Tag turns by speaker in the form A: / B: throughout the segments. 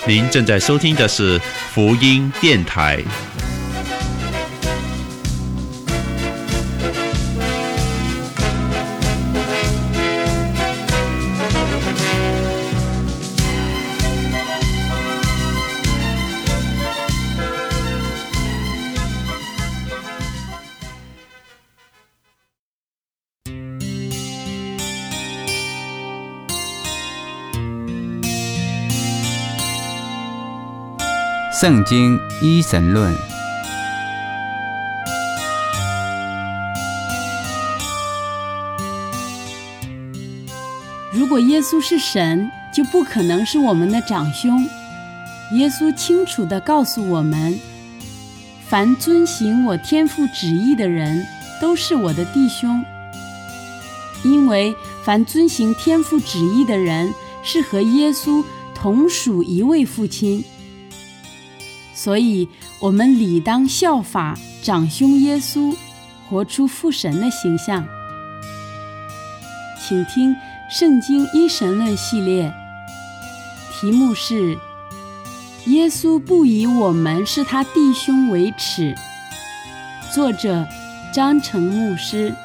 A: 您正在收听的是福音电台。
B: 圣经一神论。
C: 如果耶稣是神，就不可能是我们的长兄。耶稣清楚地告诉我们，凡遵行我天父旨意的人，都是我的弟兄。因为凡遵行天父旨意的人，是和耶稣同属一位父亲。所以我们理当效法长兄耶稣，活出父神的形象。请听圣经一神论系列，题目是耶稣不以我们是他弟兄为耻，作者张成牧师。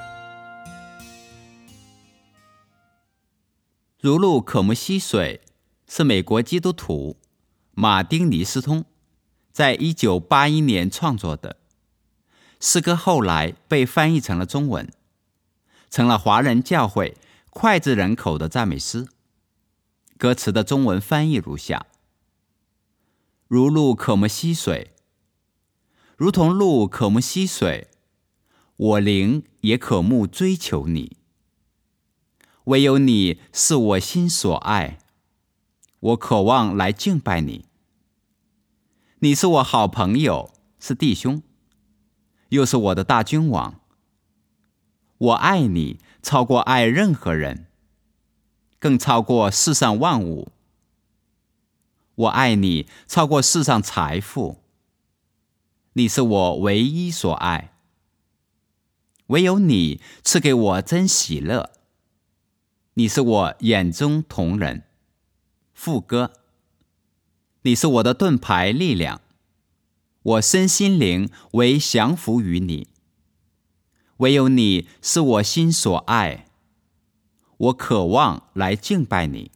B: 如鹿渴慕溪水是美国基督徒马丁尼斯通在1981年创作的诗歌，后来被翻译成了中文，成了华人教会脍炙人口的赞美诗。歌词的中文翻译如下：如鹿渴慕溪水，如同鹿渴慕溪水，我灵也渴慕追求你。唯有你是我心所爱，我渴望来敬拜你。你是我好朋友，是弟兄，又是我的大君王。我爱你超过爱任何人，更超过世上万物。我爱你超过世上财富，你是我唯一所爱。唯有你赐给我真喜乐，你是我眼中瞳人。副歌：你是我的盾牌力量，我身心灵为降服于你。唯有你是我心所爱，我渴望来敬拜你。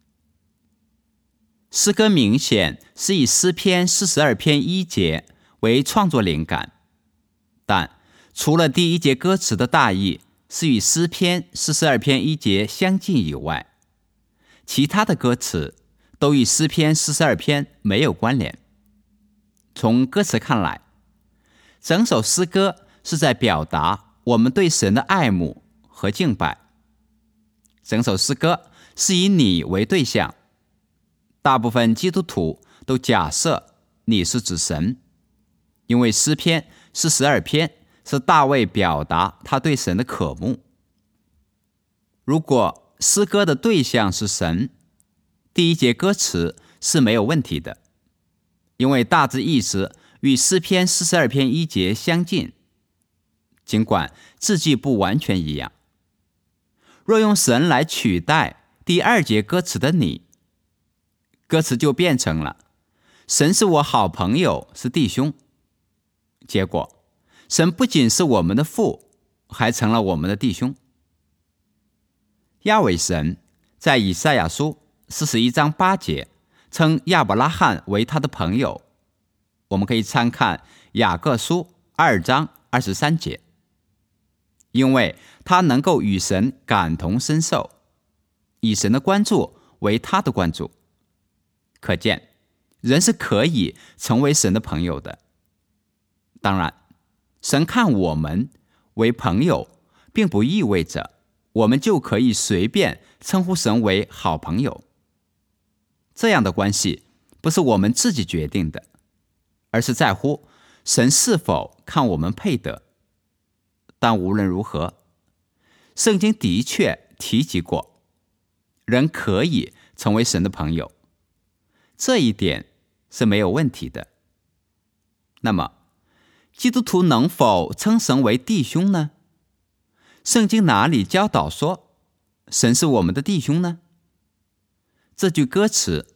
B: 诗歌明显是以诗篇42篇1节为创作灵感，但除了第1节歌词的大意是与诗篇42篇1节相近以外，其他的歌词都与诗篇42篇没有关联。从歌词看来，整首诗歌是在表达我们对神的爱慕和敬拜。整首诗歌是以你为对象，大部分基督徒都假设你是指神，因为诗篇42篇是大卫表达他对神的渴慕。如果诗歌的对象是神，第1节歌词是没有问题的，因为大致意思与诗篇42篇1节相近，尽管字句不完全一样。若用神来取代第2节歌词的你，歌词就变成了神是我好朋友，是弟兄。结果神不仅是我们的父，还成了我们的弟兄。亚伟神在以赛亚书41章8节称亚伯拉罕为他的朋友，我们可以参看雅各书2章23节，因为他能够与神感同身受，以神的关注为他的关注。可见人是可以成为神的朋友的。当然，神看我们为朋友，并不意味着我们就可以随便称呼神为好朋友。这样的关系不是我们自己决定的，而是在乎神是否看我们配得。但无论如何，圣经的确提及过，人可以成为神的朋友，这一点是没有问题的。那么，基督徒能否称神为弟兄呢？圣经哪里教导说神是我们的弟兄呢？这句歌词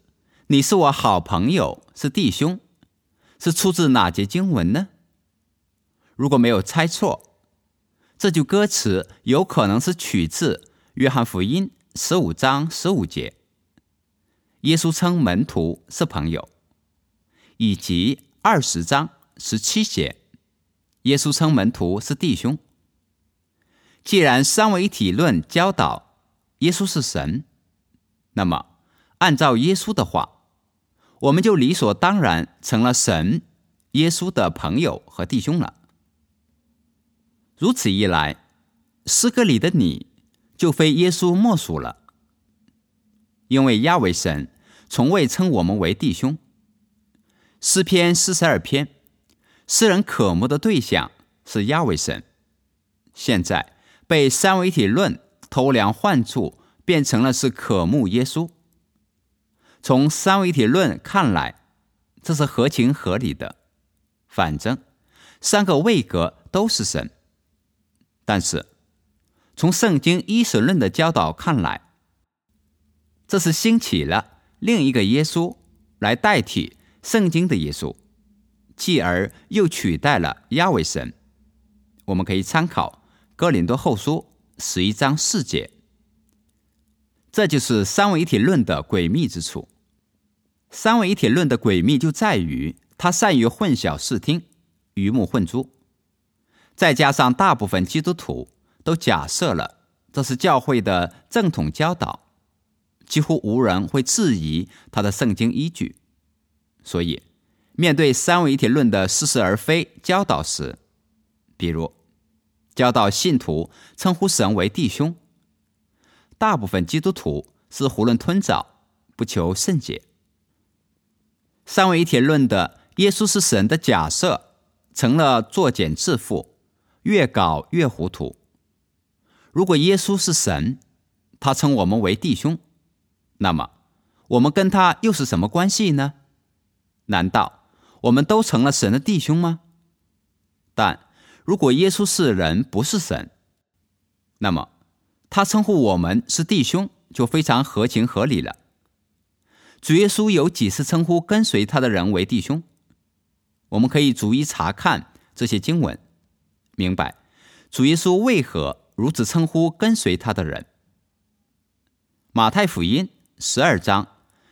B: 你是我好朋友，是弟兄，是出自哪节经文呢？如果没有猜错，这句歌词有可能是取自约翰福音15章15节，耶稣称门徒是朋友，以及20章17节，耶稣称门徒是弟兄。既然三位一体论教导耶稣是神，那么按照耶稣的话，我们就理所当然成了神耶稣的朋友和弟兄了。如此一来，诗歌里的你就非耶稣莫属了，因为亚伟神从未称我们为弟兄。诗篇42篇，诗人渴慕的对象是亚伟神，现在被三位一体论偷梁换柱，变成了是渴慕耶稣。从三位一体论看来，这是合情合理的，反正三个位格都是神。但是从圣经一神论的教导看来，这是兴起了另一个耶稣来代替圣经的耶稣，继而又取代了亚伟神。我们可以参考哥林多后书11章4节。这就是三位一体论的诡秘之处。三位一体论的诡秘就在于它善于混淆视听，鱼目混珠，再加上大部分基督徒都假设了这是教会的正统教导，几乎无人会质疑他的圣经依据。所以面对三位一体论的似是而非教导时，比如教导信徒称呼神为弟兄，大部分基督徒是囫囵吞枣，不求甚解。三位一体论的耶稣是神的假设成了作茧自缚，越搞越糊涂。如果耶稣是神，他称我们为弟兄，那么我们跟他又是什么关系呢？难道我们都成了神的弟兄吗？但如果耶稣是人，不是神，那么他称呼我们是弟兄就非常合情合理了。主耶稣有几次称呼跟随他的人为弟兄？我们可以逐一查看这些经文，明白主耶稣为何如此称呼跟随他的人。马太福音12章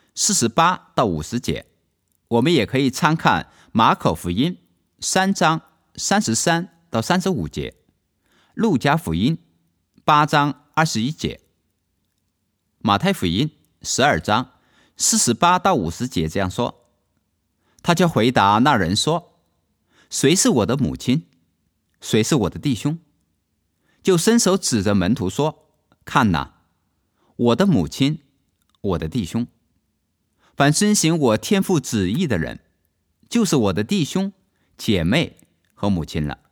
B: 48到50节，我们也可以参看马可福音3章33到35节，路加福音8章21节。马太福音12章48到50节这样说：他就回答那人说，谁是我的母亲？谁是我的弟兄？就伸手指着门徒说，看哪，我的母亲，我的弟兄。凡遵行我天父旨意的人，就是我的弟兄、姐妹和母亲了。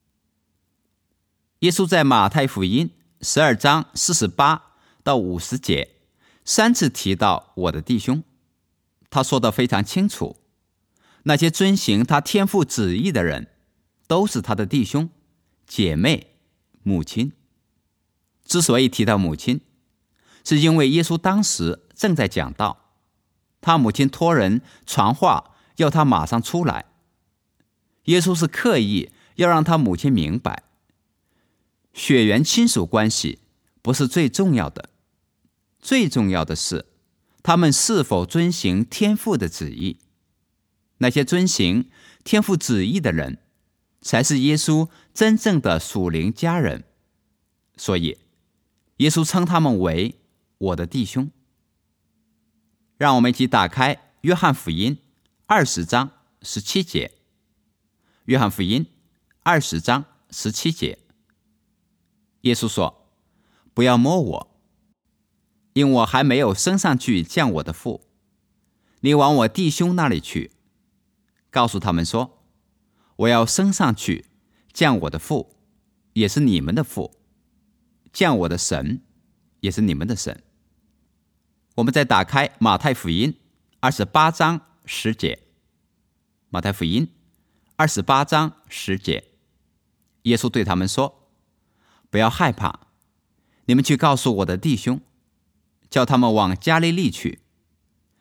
B: 耶稣在马太福音12章48到50节3次提到我的弟兄，他说得非常清楚，那些遵行他天父旨意的人都是他的弟兄、姐妹、母亲。之所以提到母亲，是因为耶稣当时正在讲道，他母亲托人传话要他马上出来。耶稣是刻意要让他母亲明白，血缘亲属关系不是最重要的，最重要的是他们是否遵行天父的旨意。那些遵行天父旨意的人，才是耶稣真正的属灵家人。所以耶稣称他们为我的弟兄。让我们一起打开约翰福音20章17节。约翰福音20章17节，耶稣说，不要摸我，因我还没有升上去见我的父。你往我弟兄那里去，告诉他们说，我要升上去见我的父，也是你们的父，见我的神，也是你们的神。我们再打开马太福音28章10节。马太福音28章10节，耶稣对他们说，不要害怕，你们去告诉我的弟兄，叫他们往加利利去，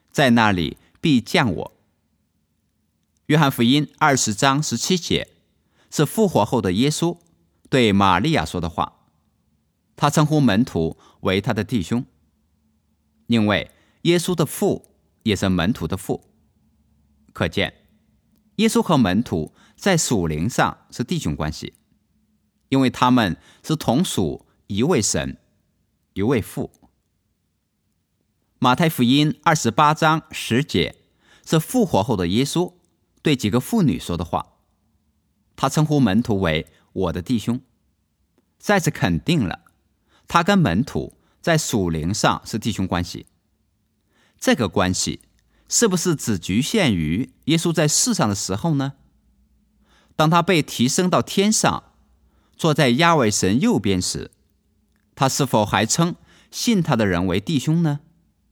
B: 在那里必降我。约翰福音20章17节是复活后的耶稣对玛利亚说的话，他称呼门徒为他的弟兄，因为耶稣的父也是门徒的父。可见耶稣和门徒在属灵上是弟兄关系，因为他们是同属一位神一位父。马太福音28章10节是复活后的耶稣对几个妇女说的话，他称呼门徒为我的弟兄，再次肯定了他跟门徒在属灵上是弟兄关系。这个关系是不是只局限于耶稣在世上的时候呢？当他被提升到天上，坐在亚伟神右边时，他是否还称信他的人为弟兄呢？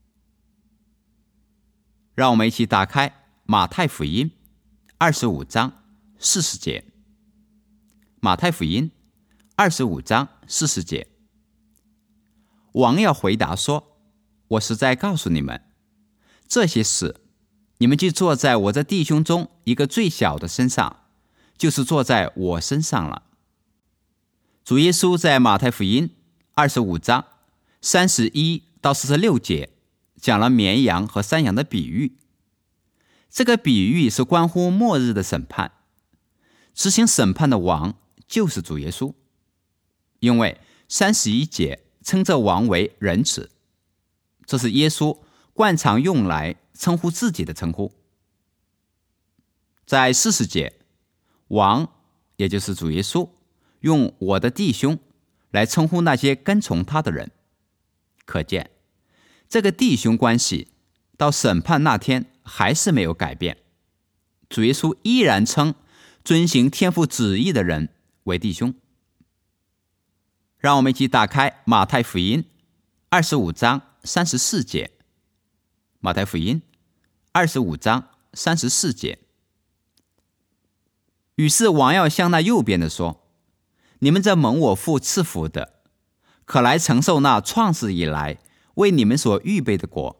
B: 让我们一起打开马太福音25章40节。马太福音25章40节，王要回答说，我实在告诉你们，这些事你们就坐在我这弟兄中一个最小的身上，就是坐在我身上了。主耶稣在马太福音25章31到46节讲了绵羊和山羊的比喻。这个比喻是关乎末日的审判，执行审判的王就是主耶稣，因为31节称这王为人子，这是耶稣惯常用来称呼自己的称呼。在40节，王也就是主耶稣用我的弟兄来称呼那些跟从他的人，可见这个弟兄关系到审判那天还是没有改变，主耶稣依然称遵行天父旨意的人为弟兄。让我们一起打开马太福音25章34节。马太福音25章34节，于是王要向那右边的说，你们这蒙我父赐福的，可来承受那创世以来为你们所预备的国。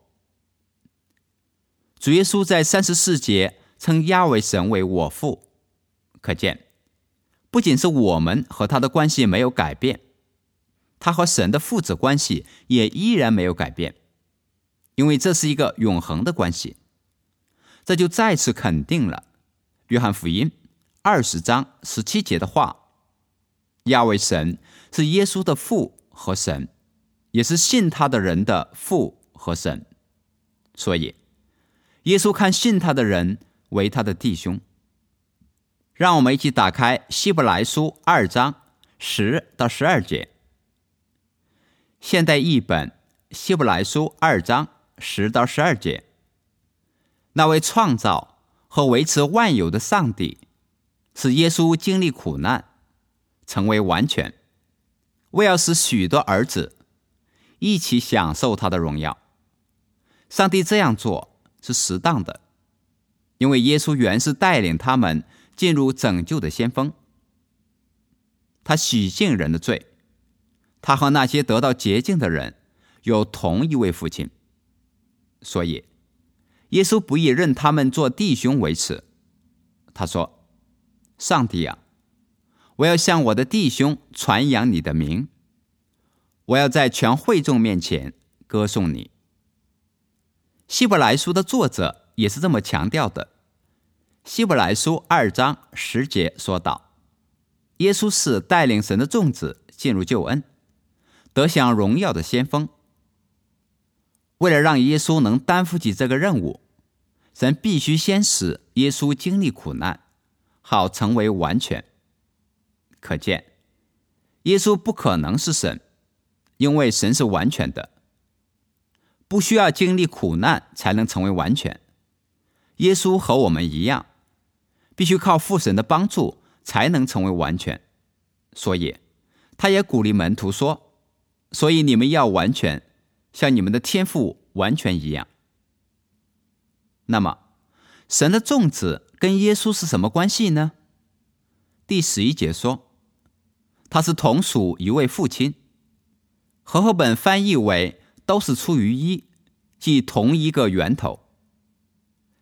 B: 主耶稣在34节称亚伟神为我父，可见不仅是我们和他的关系没有改变，他和神的父子关系也依然没有改变，因为这是一个永恒的关系。这就再次肯定了约翰福音20章17节的话，亚伟神是耶稣的父和神，也是信他的人的父和神，所以耶稣看信他的人为他的弟兄。让我们一起打开希伯来书2章10到12节。现代译本希伯来书2章10到12节，那位创造和维持万有的上帝，使耶稣经历苦难，成为完全，为要使许多儿子一起享受他的荣耀。上帝这样做是适当的，因为耶稣原是带领他们进入拯救的先锋，他洗净人的罪，他和那些得到洁净的人有同一位父亲，所以耶稣不以认他们做弟兄为耻。他说，上帝啊，我要向我的弟兄传扬你的名，我要在全会众面前歌颂你。希伯来书的作者也是这么强调的。希伯来书2章10节说道，耶稣是带领神的众子进入救恩，得享荣耀的先锋。为了让耶稣能担负起这个任务，神必须先使耶稣经历苦难，好成为完全。可见耶稣不可能是神，因为神是完全的，不需要经历苦难才能成为完全。耶稣和我们一样，必须靠父神的帮助才能成为完全。所以他也鼓励门徒说，所以你们要完全，像你们的天父完全一样。那么神的众子跟耶稣是什么关系呢？第11节说，他是同属一位父亲。和合本翻译为都是出于一，即同一个源头。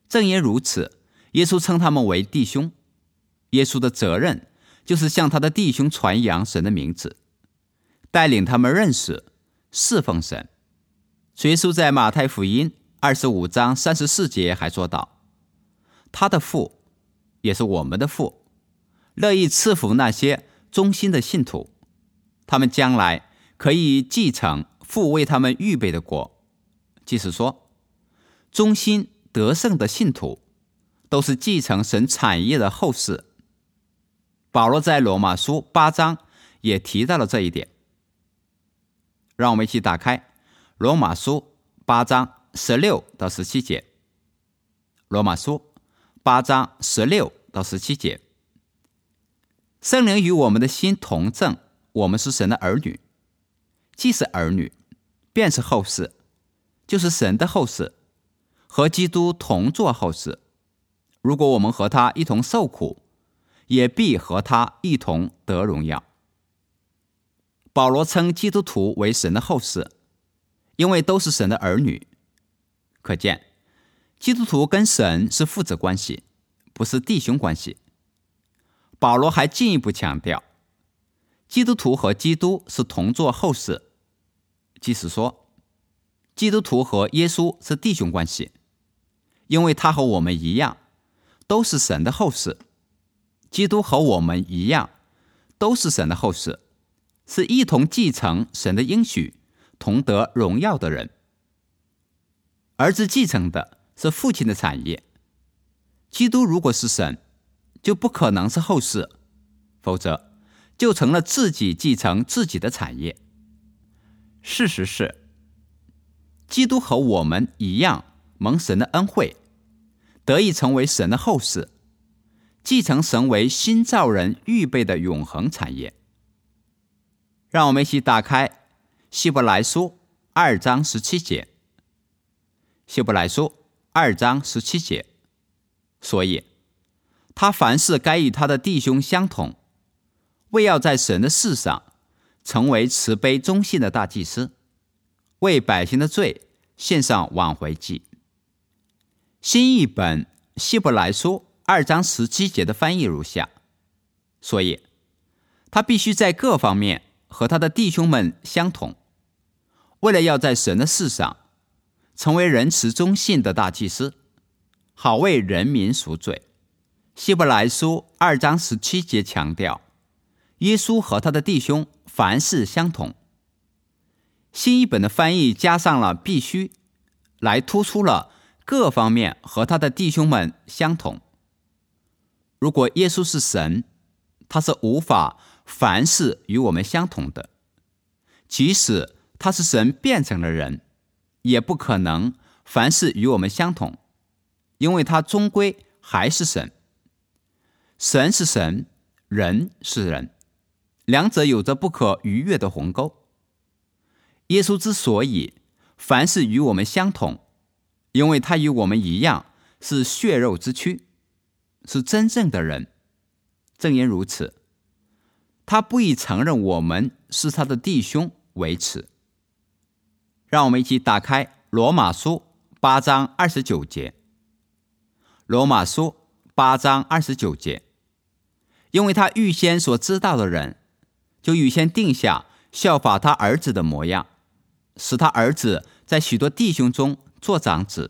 B: 正因如此，耶稣称他们为弟兄。耶稣的责任就是向他的弟兄传扬神的名字，带领他们认识、侍奉神。耶稣在马太福音25章34节还说道，他的父也是我们的父，乐意赐福那些忠心的信徒，他们将来可以继承父为他们预备的国。即是说，忠心得胜的信徒都是继承神产业的后世。保罗在罗马书8章也提到了这一点。让我们一起打开罗马书8章16到17节。罗马书8章16到17节。圣灵与我们的心同证，我们是神的儿女。既是儿女，便是后世，就是神的后世，和基督同作后世。如果我们和他一同受苦，也必和他一同得荣耀。保罗称基督徒为神的后世，因为都是神的儿女。可见，基督徒跟神是父子关系，不是弟兄关系。保罗还进一步强调，基督徒和基督是同作后世，即是说，基督徒和耶稣是弟兄关系，因为他和我们一样，都是神的后世。基督和我们一样，都是神的后世，是一同继承神的应许，同得荣耀的人。儿子继承的是父亲的产业。基督如果是神，就不可能是后世，否则就成了自己继承自己的产业。事实是，基督和我们一样蒙神的恩惠，得以成为神的后世，继承神为新造人预备的永恒产业。让我们一起打开希伯来书2章17节。希伯来书2章17节。所以他凡事该与他的弟兄相同，为要在神的事上成为慈悲忠信的大祭司，为百姓的罪献上挽回祭。新译本希伯来书2章17节的翻译如下：所以他必须在各方面和他的弟兄们相同，为了要在神的事上成为仁慈忠信的大祭司，好为人民赎罪。希伯来书2章17节强调，耶稣和他的弟兄凡事相同。新译本的翻译加上了必须，来突出了各方面和他的弟兄们相同。如果耶稣是神，他是无法凡事与我们相同的，即使他是神变成了人，也不可能凡事与我们相同，因为他终归还是神。神是神，人是人，两者有着不可逾越的鸿沟。耶稣之所以凡事与我们相同，因为他与我们一样是血肉之躯，是真正的人。正因如此，他不以承认我们是他的弟兄为耻。让我们一起打开罗马书8章29节。罗马书8章29节。因为他预先所知道的人，就预先定下效法他儿子的模样，使他儿子在许多弟兄中做长子。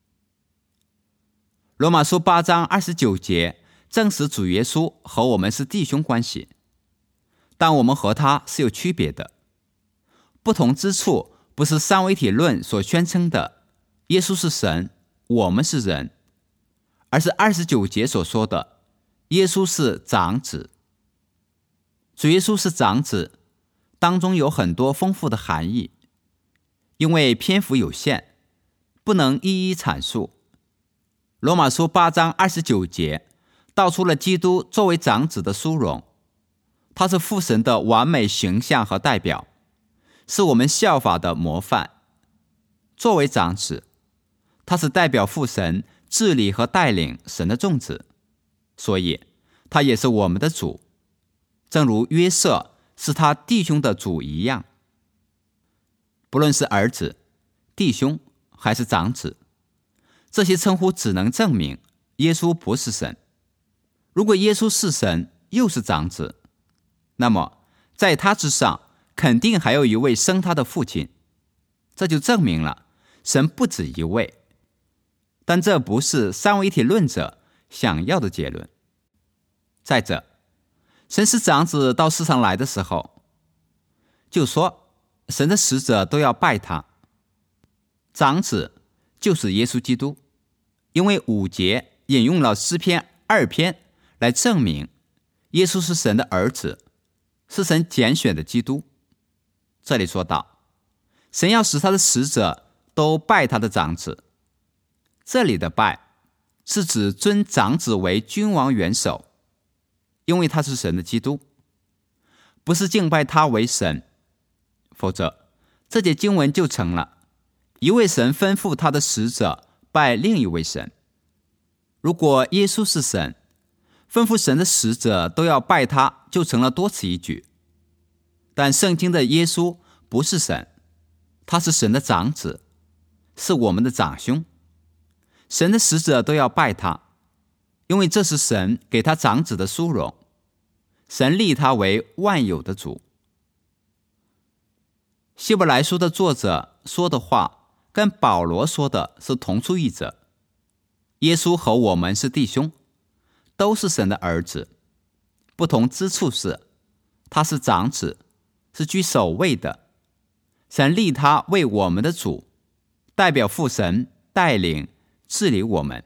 B: 罗马书8章29节证实主耶稣和我们是弟兄关系，但我们和他是有区别的。不同之处不是三位一体论所宣称的耶稣是神，我们是人，而是29节所说的耶稣是长子。主耶稣是长子，当中有很多丰富的含义，因为篇幅有限，不能一一阐述。罗马书8章29节道出了基督作为长子的殊荣，他是父神的完美形象和代表，是我们效法的模范。作为长子，他是代表父神治理和带领神的众子，所以他也是我们的主，正如约瑟是他弟兄的主一样。不论是儿子、弟兄还是长子， 这些称呼只能证明耶稣不是神。如果耶稣是神，又是长子，那么在他之上肯定还有一位生他的父亲，这就证明了神不止一位。但这不是三位一体论者想要的结论。再者，神是长子到世上来的时候，就说神的使者都要拜他。长子就是耶稣基督，因为5节引用了诗篇2篇来证明耶稣是神的儿子，是神拣选的基督。这里说到，神要使他的使者都拜他的长子。这里的拜是指尊长子为君王元首，因为他是神的基督，不是敬拜他为神，否则这节经文就成了一位神吩咐他的使者拜另一位神。如果耶稣是神，吩咐神的使者都要拜他，就成了多此一举。但圣经的耶稣不是神，他是神的长子，是我们的长兄。神的使者都要拜他，因为这是神给他长子的殊荣，神立他为万有的主。希伯来书的作者说的话跟保罗说的是同出一辙。耶稣和我们是弟兄，都是神的儿子，不同之处是他是长子，是居首位的，神立他为我们的主，代表父神带领治理我们。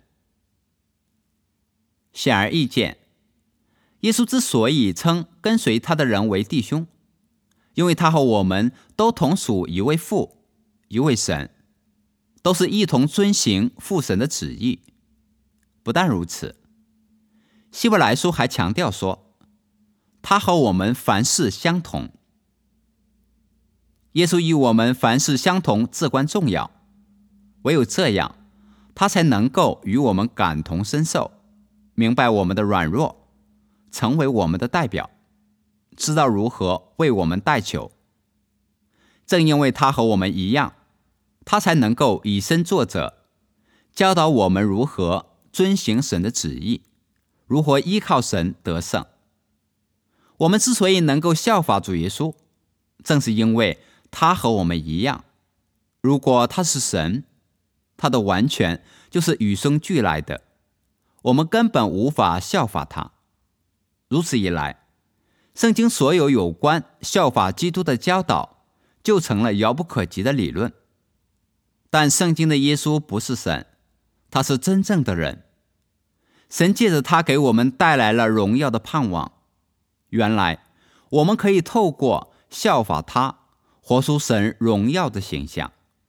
B: 显而易见，耶稣之所以称跟随他的人为弟兄，因为他和我们都同属一位父，一位神，都是一同遵行父神的旨意。不但如此，希伯来书还强调说，他和我们凡事相同。耶稣与我们凡事相同至关重要，唯有这样，他才能够与我们感同身受，明白我们的软弱，成为我们的代表，知道如何为我们代求。正因为他和我们一样，他才能够以身作则，教导我们如何遵行神的旨意，如何依靠神得胜。我们之所以能够效法主耶稣，正是因为他和我们一样。如果他是神，他的完全就是与生俱来的，我们根本无法效法他。如此一来，圣经所有关效法基督的教导就成了遥不可及的理论。但圣经的耶稣不是神，他是真正的人。神借着他给我们带来了荣耀的盼望。原来我们可以透过效法他，活出神荣耀的形象。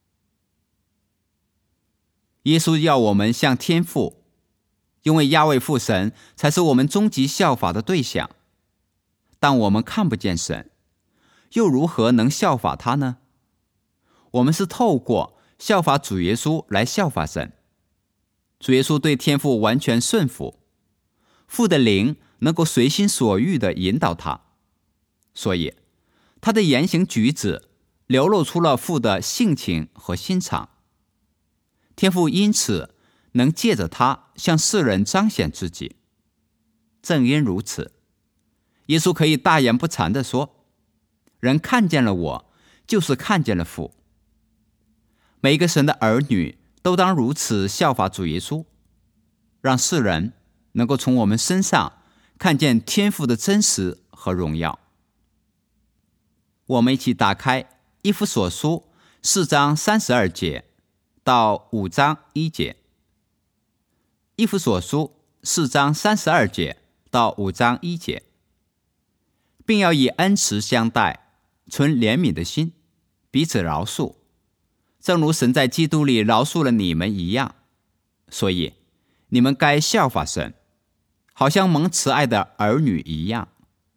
B: 耶稣要我们像天父，因为亚位父神才是我们终极效法的对象。但我们看不见神，又如何能效法他呢？我们是透过效法主耶稣来效法神。主耶稣对天父完全顺服，父的灵能够随心所欲地引导他，所以他的言行举止流露出了父的性情和心肠。天父因此能借着他向世人彰显自己。正因如此，耶稣可以大言不惭地说，人看见了我，就是看见了父。每一个神的儿女都当如此效法主耶稣，让世人能够从我们身上看见天父的真实和荣耀。我们一起打开以弗所书4章32节到5章1节。以弗所书4章32节到5章1节，并要以恩慈相待，存怜悯的心，彼此饶恕，正如神在基督里饶恕了你们一样。所以你们该效法神，好像蒙慈爱的儿女一样。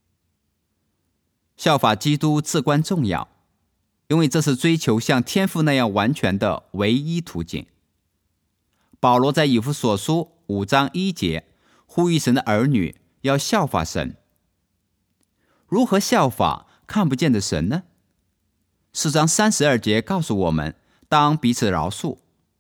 B: 效法基督至关重要，因为这是追求像天父那样完全的唯一途径。保罗在以弗所书5章1节呼吁神的儿女要效法神。如何效法看不见的神呢？4章32节告诉我们，当彼此饶恕。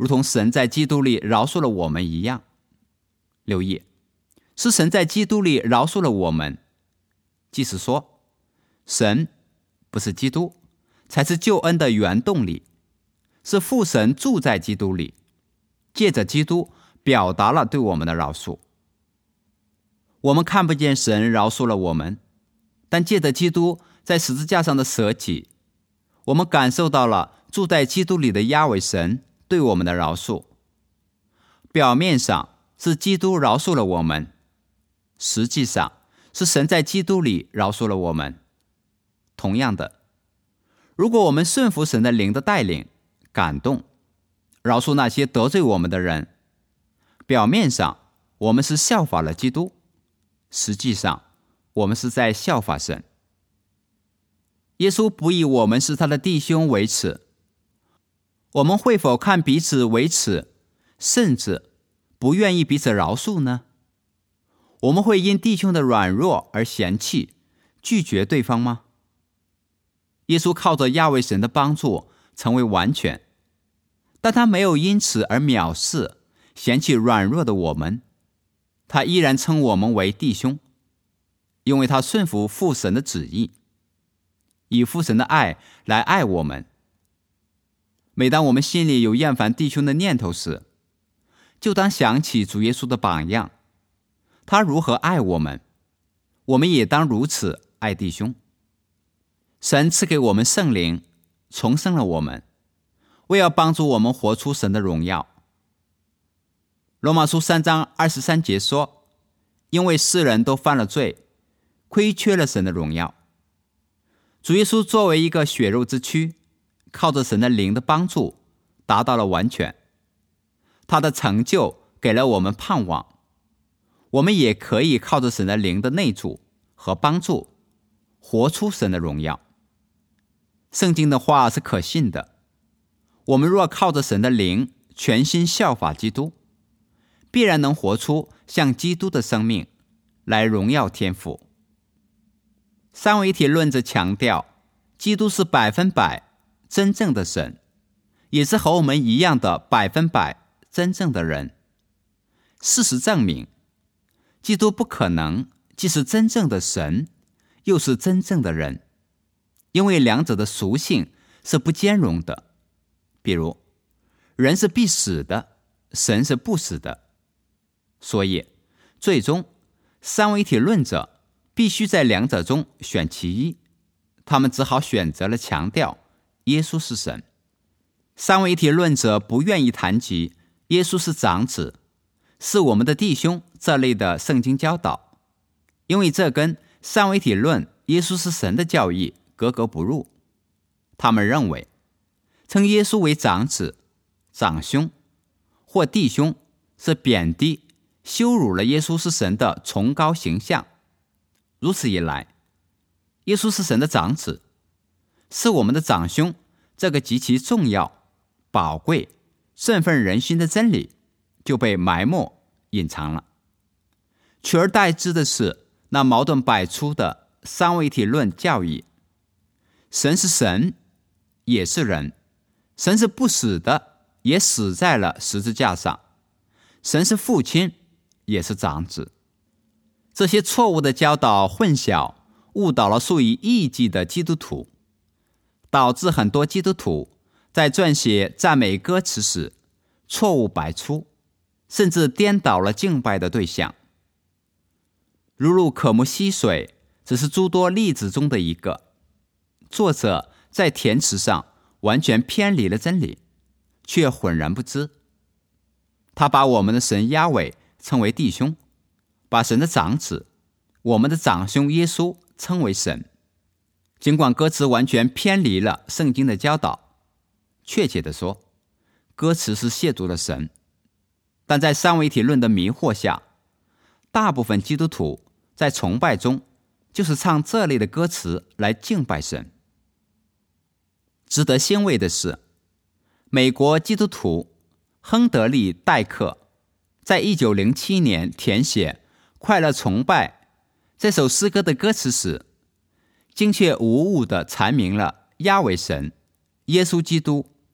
B: 如同神在基督里饶恕了我们一样。留意，是神在基督里饶恕了我们，即是说，神不是基督，才是救恩的原动力，是父神住在基督里，借着基督表达了对我们的饶恕。我们看不见神饶恕了我们，但借着基督在十字架上的舍己，我们感受到了住在基督里的亚伟神对我们的饶恕。表面上是基督饶恕了我们，实际上是神在基督里饶恕了我们。同样的，如果我们顺服神的灵的带领、感动，饶恕那些得罪我们的人，表面上我们是效法了基督，实际上我们是在效法神。耶稣不以我们是他的弟兄为耻，我们会否看彼此为耻，甚至不愿意彼此饶恕呢？我们会因弟兄的软弱而嫌弃、拒绝对方吗？耶稣靠着亚伟神的帮助成为完全，但他没有因此而藐视、嫌弃软弱的我们，他依然称我们为弟兄，因为他顺服父神的旨意，以父神的爱来爱我们。每当我们心里有厌烦弟兄的念头时，就当想起主耶稣的榜样，他如何爱我们，我们也当如此爱弟兄。神赐给我们圣灵，重生了我们，为要帮助我们活出神的荣耀。罗马书3章23节说，因为世人都犯了罪，亏缺了神的荣耀。主耶稣作为一个血肉之躯，靠着神的灵的帮助达到了完全，他的成就给了我们盼望，我们也可以靠着神的灵的内住和帮助活出神的荣耀。圣经的话是可信的，我们若靠着神的灵全心效法基督，必然能活出像基督的生命来荣耀天父。三位一体论则强调，基督是100%真正的神，也是和我们一样的100%真正的人。事实证明，基督不可能既是真正的神，又是真正的人，因为两者的属性是不兼容的。比如，人是必死的，神是不死的。所以，最终三位一体论者必须在两者中选其一，他们只好选择了强调耶稣是神。三位一体论者不愿意谈及耶稣是长子，是我们的弟兄这类的圣经教导，因为这跟三位一体论耶稣是神的教义格格不入。他们认为称耶稣为长子、长兄或弟兄是贬低、羞辱了耶稣是神的崇高形象。如此一来，耶稣是神的长子，是我们的长兄，这个极其重要、宝贵、振奋人心的真理就被埋没隐藏了。取而代之的是那矛盾百出的三位一体论教义。神是神，也是人；神是不死的，也死在了十字架上；神是父亲，也是长子。这些错误的教导混淆、误导了数以亿计的基督徒，导致很多基督徒在撰写赞美歌词时错误百出，甚至颠倒了敬拜的对象。如入渴木溪水只是诸多例子中的一个，作者在填词上完全偏离了真理，却浑然不知。他把我们的神押尾称为弟兄，把神的长子，我们的长兄耶稣称为神。尽管歌词完全偏离了圣经的教导，确切地说，歌词是亵渎了神，但在三位一体论的迷惑下，大部分基督徒在崇拜中就是唱这类的歌词来敬拜神。值得欣慰的是，美国基督徒亨德利·戴克在1907年填写《快乐崇拜》这首诗歌的歌词时，精确无误地阐明了亚伟神、耶稣基督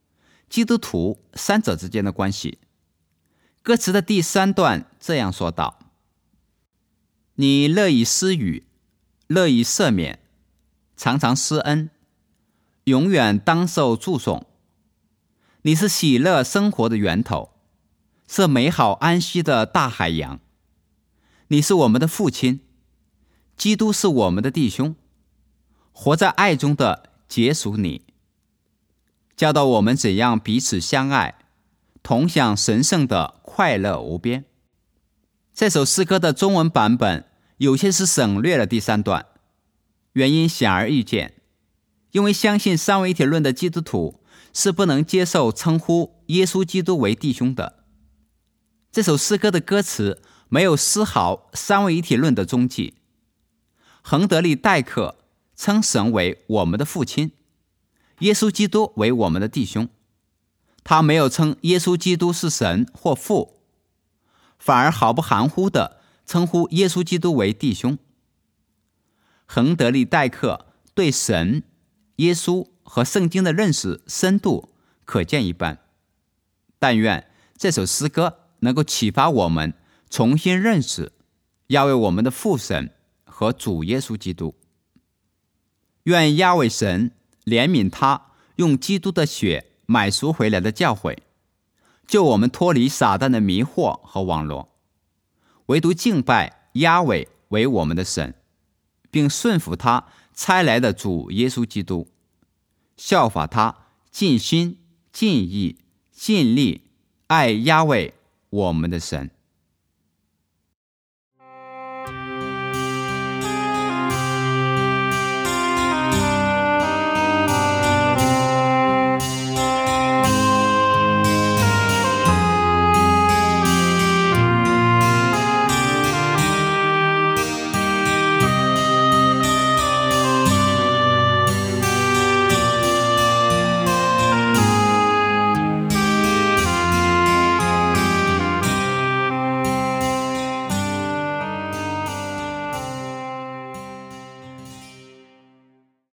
B: 基督徒三者之间的关系。歌词的第3段这样说道：你乐意施予，乐意赦免，常常施恩，永远当受祝颂。你是喜乐生活的源头，是美好安息的大海洋。你是我们的父亲，基督是我们的弟兄，活在爱中的结属你，教导我们怎样彼此相爱，同享神圣的快乐无边。这首诗歌的中文版本有些是省略了第3段，原因显而易见，因为相信三位一体论的基督徒是不能接受称呼耶稣基督为弟兄的。这首诗歌的歌词没有丝毫三位一体论的踪迹。亨德利·戴克称神为我们的父亲，耶稣基督为我们的弟兄。他没有称耶稣基督是神或父，反而毫不含糊地称呼耶稣基督为弟兄。亨德利·戴克对神、耶稣和圣经的认识深度可见一斑。但愿这首诗歌能够启发我们重新认识亚为我们的父神和主耶稣基督。愿亚为神怜悯他用基督的血买赎回来的教诲，救我们脱离撒旦的迷惑和网罗，唯独敬拜亚为为我们的神，并顺服他差来的主耶稣基督，效法他尽心尽意尽力爱亚为我们的神。